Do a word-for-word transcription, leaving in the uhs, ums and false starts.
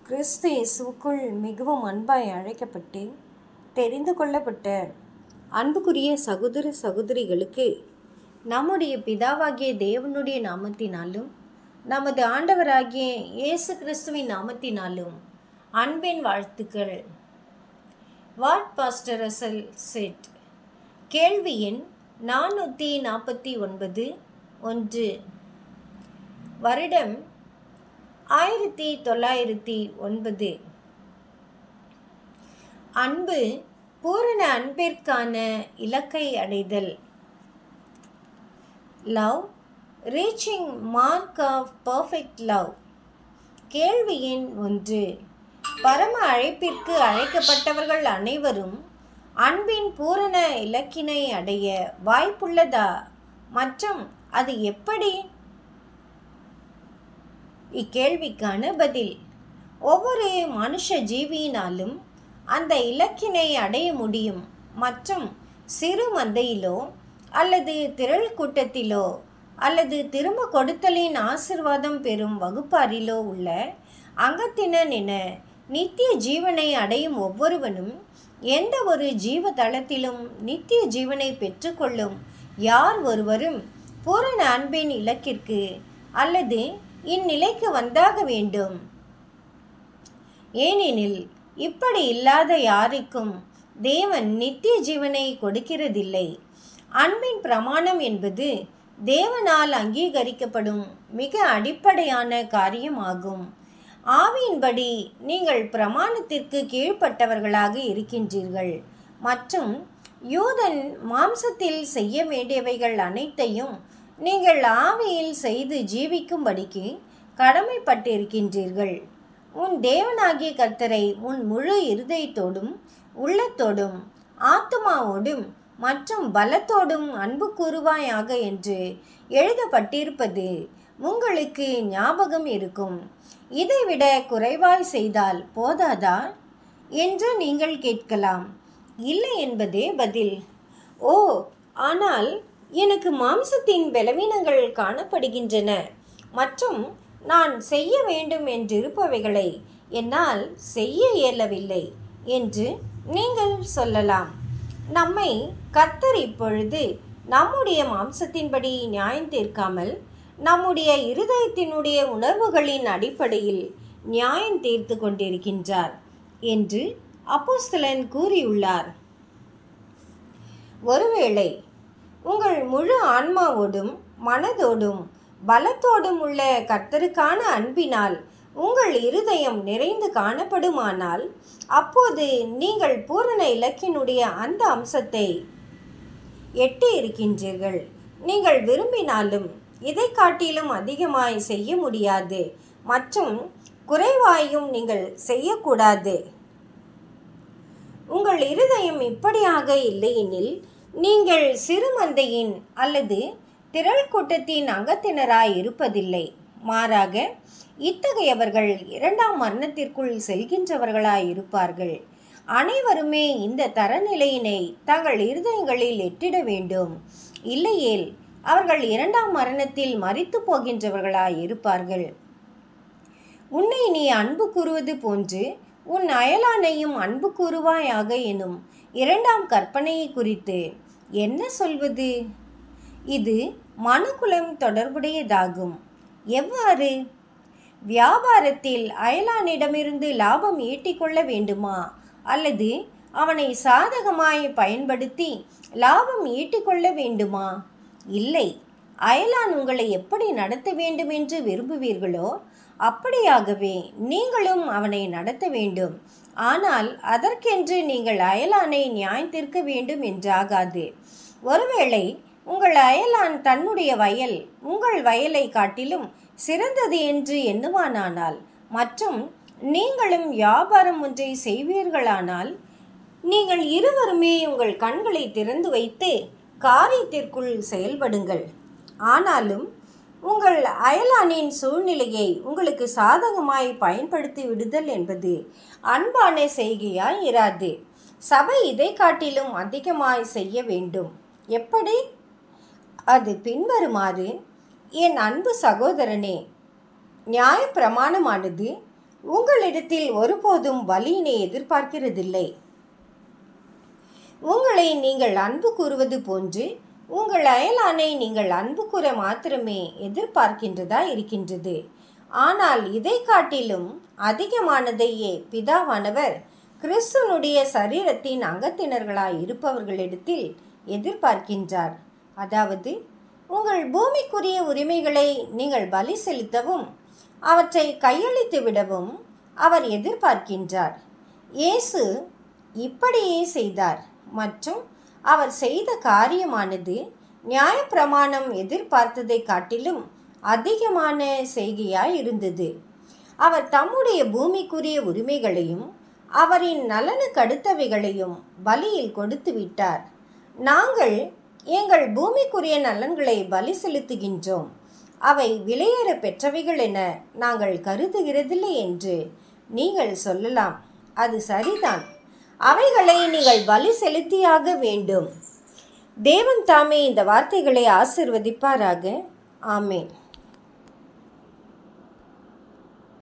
கிறிஸ்து இயேசுவுக்குள் மிகவும் அன்பாய் அழைக்கப்பட்டு தெரிந்து கொள்ளப்பட்ட அன்புக்குரிய சகோதர சகோதரிகளுக்கு நம்முடைய பிதாவாகிய தேவனுடைய நாமத்தினாலும் நமது ஆண்டவராகிய இயேசு கிறிஸ்துவின் நாமத்தினாலும் அன்பின் வாழ்த்துக்கள். What pastor Russell said. கேள்வி எண் நானூற்றி நாற்பத்தி ஒன்பது ஒன்று. வருடம் ஆயிரத்தி தொள்ளாயிரத்தி ஒன்பது. அன்பு பூரண அன்பிற்கான இலக்கை அடைதல். Love reaching mark of perfect love. கேள்வி எண் ஒன்று. பரம அழைப்பிற்கு அழைக்கப்பட்டவர்கள் அனைவரும் அன்பின் பூரண இலக்கினை அடைய வாய்ப்புள்ளதா மற்றும் அது எப்படி? இக்கேள்விக்கான பதில். ஒவ்வொரு மனுஷ ஜீவியினாலும் அந்த இலக்கினை அடைய முடியும் மற்றும் சிறு மந்தையிலோ அல்லது திரள் கூட்டத்திலோ அல்லது திரும்ப கொடுத்தலின் ஆசிர்வாதம் பெறும் வகுப்பாரிலோ உள்ள அங்கத்தினன் என நித்திய ஜீவனை அடையும் ஒவ்வொருவனும் எந்த ஒரு ஜீவ தளத்திலும் நித்திய ஜீவனை பெற்றுக்கொள்ளும் யார் ஒருவரும் பூரண அன்பின் இலக்கிற்கு அல்லது இந்நிலைக்கு வந்தாக வேண்டும். ஏனெனில் இப்படி இல்லாத யாருக்கும் தேவன் நித்திய ஜீவனை கொடுக்கிறதில்லை. அன்பின் பிரமாணம் என்பது தேவனால் அங்கீகரிக்கப்படும் மிக அடிப்படையான காரியமாகும். ஆவியின்படி நீங்கள் பிரமாணத்திற்கு கீழ்ப்பட்டவர்களாக இருக்கின்றீர்கள் மற்றும் யூதன் மாம்சத்தில் செய்ய வேண்டியவைகள் அனைத்தையும் நீங்கள் ஆவியில் செய்து ஜீவிக்கும்படிக்கு கடமைப்பட்டிருக்கின்றீர்கள். உன் தேவனாகிய கர்த்தரை உன் முழு இருதயத்தோடும் உள்ளத்தோடும் ஆத்துமாவோடும் மற்றும் பலத்தோடும் அன்பு கூறுவாயாக என்று எழுதப்பட்டிருப்பது உங்களுக்கு ஞாபகம் இருக்கும். இதைவிட குறைவாய் செய்தால் போதாதா என்று நீங்கள் கேட்கலாம். இல்லை என்பதே பதில். ஓ, ஆனால் எனக்கு மாம்சத்தின் பலவீனங்கள் காணப்படுகின்றன மற்றும் நான் செய்ய வேண்டும் என்றிருப்பவைகளை என்னால் செய்ய இயலவில்லை என்று நீங்கள் சொல்லலாம். நம்மை கர்த்தர் இப்பொழுது நம்முடைய மாம்சத்தின்படி நியாயம் தீர்க்காமல் நம்முடைய இருதயத்தினுடைய உணர்வுகளின் அடிப்படையில் நியாயம் தீர்த்து கொண்டிருக்கின்றார் என்று அப்போஸ்தலன் கூறியுள்ளார். ஒருவேளை உங்கள் முழு ஆன்மாவோடும் மனதோடும் பலத்தோடும் உள்ள கர்த்தருக்கான அன்பினால் உங்கள் இருதயம் நிறைந்து காணப்படுமானால் அப்போது நீங்கள் பூரண இலக்கினுடைய அந்த அம்சத்தை எட்டி இருக்கின்றீர்கள். நீங்கள் விரும்பினாலும் இதை காட்டிலும் அதிகமாய் செய்ய முடியாது மற்றும் குறைவாயும் நீங்கள் செய்யக்கூடாது. உங்கள் இருதயம் இப்படியாக இல்லையெனில் நீங்கள் சிறுமந்தையின் அல்லது திரள் கூட்டத்தின் அங்கத்தினராய் இருப்பதில்லை. மாறாக இத்தகையவர்கள் இரண்டாம் மரணத்திற்குள் செல்கின்றவர்களாய் இருப்பார்கள். அனைவருமே இந்த தரநிலையினை தங்கள் இருதயங்களில் எட்டிட வேண்டும். இல்லையேல் அவர்கள் இரண்டாம் மரணத்தில் மரித்து போகின்றவர்களாய் இருப்பார்கள். உன்னை நீ அன்பு கூறுவது போன்று உன் அயலானையும் அன்பு கூறுவாயாக எனும் இரண்டாம் கற்பனையை குறித்து என்ன சொல்வது? இது மனுக்குலம் தொடர்புடையதாகும். எவ்வாறு? வியாபாரத்தில் அயலானிடமிருந்து லாபம் ஈட்டிக்கொள்ள வேண்டுமா அல்லது அவனை சாதகமாய் பயன்படுத்தி லாபம் ஈட்டிக்கொள்ள வேண்டுமா? இல்லை. அயலான் உங்களை எப்படி நடத்த வேண்டும் என்று விரும்புவீர்களோ அப்படியாகவே நீங்களும் அவனை நடத்த வேண்டும். ஆனால் அதற்கென்று நீங்கள் அயலானை நியாயம் தீர்க்க வேண்டும் என்றாகாது. ஒருவேளை உங்கள் அயலான் தன்னுடைய வயல் உங்கள் வயலை காட்டிலும் சிறந்தது என்று எண்ணுவானானால் மற்றும் நீங்களும் வியாபாரம் ஒன்றை செய்வீர்களானால் நீங்கள் இருவருமே உங்கள் கண்களை திறந்து வைத்து காரியத்திற்குள் செயல்படுங்கள். ஆனாலும் உங்கள் அயலானின் சூழ்நிலையை உங்களுக்கு சாதகமாய் பயன்படுத்தி விடுதல் என்பது அன்பான செய்கையாய் இராது. சபை இதை காட்டிலும் அதிகமாய் செய்ய வேண்டும். எப்படி? அது பின்வருமாறு. என் அன்பு சகோதரனே, நியாய பிரமாணமானது உங்களிடத்தில் ஒருபோதும் பலியினை எதிர்பார்க்கிறதில்லை. உங்களை நீங்கள் அன்பு கூறுவது போன்று உங்கள் அயலானை நீங்கள் அன்பு கூற மாத்திரமே எதிர்பார்க்கின்றதா இருக்கின்றது. ஆனால் இதை காட்டிலும் அதிகமானதையே பிதாவானவர் கிறிஸ்துவனுடைய சரீரத்தின் அங்கத்தினர்களாய் இருப்பவர்களிடத்தில் எதிர்பார்க்கின்றார். அதாவது உங்கள் பூமிக்குரிய உரிமைகளை நீங்கள் பலி செலுத்தவும் அவற்றை கையளித்து விடவும் அவர் எதிர்பார்க்கின்றார். இயேசு இப்படியே செய்தார் மற்றும் அவர் செய்த காரியமானது நியாயப்பிரமாணம் எதிர்பார்த்ததை காட்டிலும் அதிகமான செய்கையாய் இருந்தது. அவர் தம்முடைய பூமிக்குரிய உரிமைகளையும் அவரின் நலனுக்கு அடுத்தவைகளையும் பலியில் கொடுத்து விட்டார். நாங்கள் எங்கள் பூமிக்குரிய நலன்களை பலி செலுத்துகின்றோம், அவை விலையேற பெற்றவைகள் என நாங்கள் கருதுகிறதில்லை என்று நீங்கள் சொல்லலாம். அது சரிதான். அவைகளை நீங்கள் பலி செலுத்தியாக வேண்டும். தேவன் தாமே இந்த வார்த்தைகளை ஆசீர்வதிப்பாராக. ஆமேன்.